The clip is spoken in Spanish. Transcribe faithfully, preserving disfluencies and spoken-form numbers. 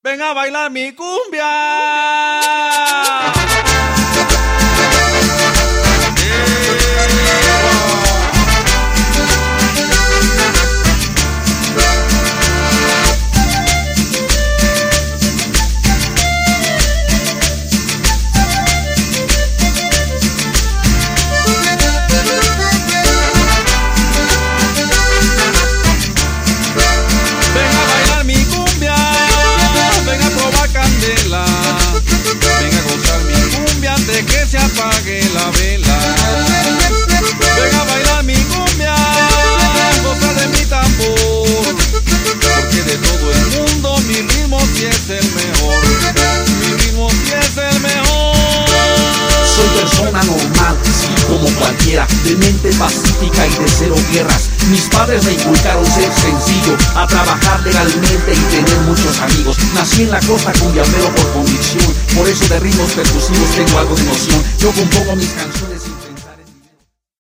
Ven a bailar mi cumbia. Que se apague la vela. Ven a bailar mi cumbia, goza de mi tambor, porque de todo el mundo mi ritmo sí es el mejor. Mi ritmo sí es el mejor. Soy persona normal, sí, como cualquiera, de mente pacífica y de cero guerras. Mis padres me inculcaron ser sencillo, a trabajar legalmente y tener muchos amigos. Nací en la costa cumbiambero por convicción, por eso de ritmos percusivos tengo algo de emoción. Yo compongo mis canciones sin